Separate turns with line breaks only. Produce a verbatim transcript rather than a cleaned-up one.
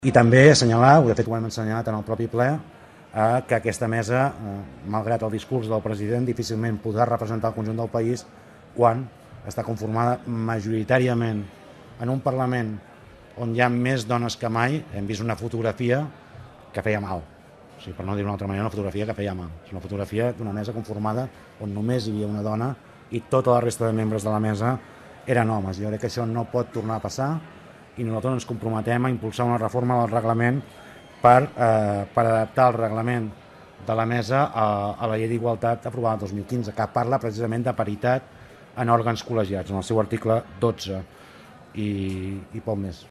I també assenyalar, de fet ho hem assenyalat en el propi ple, eh, que aquesta mesa, eh, malgrat el discurs del president, difícilment podrà representar el conjunt del país quan està conformada majoritàriament en un Parlament on hi ha més dones que mai. Hem vist una fotografia que feia mal, o sigui, per no dir d'una altra manera, una fotografia que feia mal. És una fotografia d'una mesa conformada on només hi havia una dona i tota la resta de membres de la mesa eren homes. Jo crec que això no pot tornar a passar i nosaltres ens comprometem a impulsar una reforma del reglament per, eh, per adaptar el reglament de la mesa a, a la llei d'igualtat aprovada el dos mil quinze, que parla precisament de paritat en òrgans col·legiats, en el seu article dotze, i, i poc més.